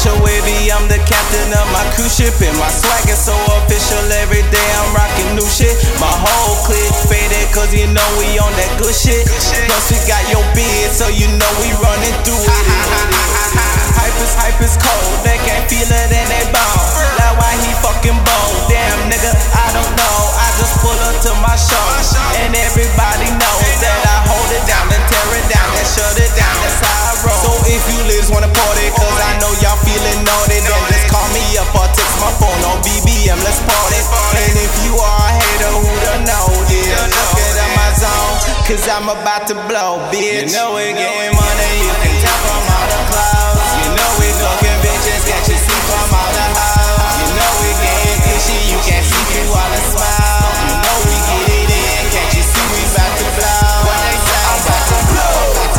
official wavy, I'm the captain of my cruise ship. And my swag is so official, every day I'm rocking new shit. My whole clique faded, cause you know we on that good shit. Plus we got your beard, so you know we running through it. Hype is cold, they can't feel it in they bone. That's why he fucking bold. Damn nigga, I don't know, I just pull up to my show. And everybody knows that I hold it down, then tear it down, then shut it down, that's how I roll. So if you ladies wanna party, cause I know y'all feeling naughty, then just call me up or text my phone on BBM, let's party. And if you are a hater, who don't know this, let's get in my zone, cause I'm about to blow, bitch. You know we getting money, you can tell from all the clouds. You know we fucking bitches, can't you see from all the house? You know we getting fishy, you can't see through all the smile. You know we get it in, can't you see we about to blow? What they say, I'm about to blow.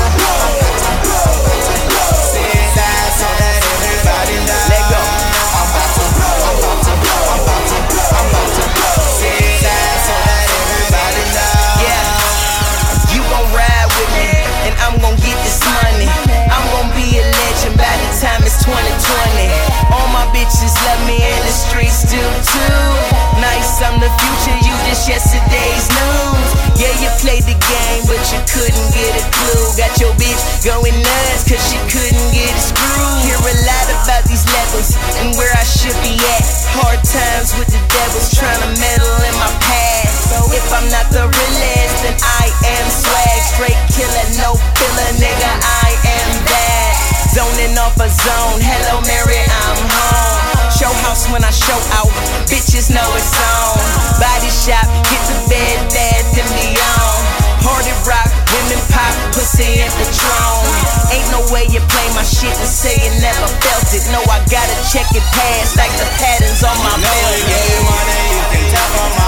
Say it loud so that everybody knows. Let go. I'm about to blow, I'm about to blow, I'm about to blow, I'm about to blow. Say it loud so that everybody knows. Yeah, you gon' ride with me, and I'm gon' get this money. I'm gon' be a legend by the time it's 2020. All my bitches love me in the streets still too. Nice, I'm the future, you just yesterday's news. Yeah, you played the game, but you couldn't get a clue. Got your bitch going nuts, cause she couldn't get a screw. Hear a lot about these levels, and where I should be at. Hard times with the devils, tryna meddle in my past. So if I'm not the realest, then I am swag. Straight killer, no filler, nigga, I am that. Zoning off a zone, hello Mary, I'm home. Show house when I show out, bitches know it's on. Body shop, get the bed, Bath and Beyond. Party rock, women pop, pussy in the throne. Ain't no way you play my shit and say you never felt it. No, I gotta check it past like the patterns on my belt. You know we belt. getting money, you can tell from my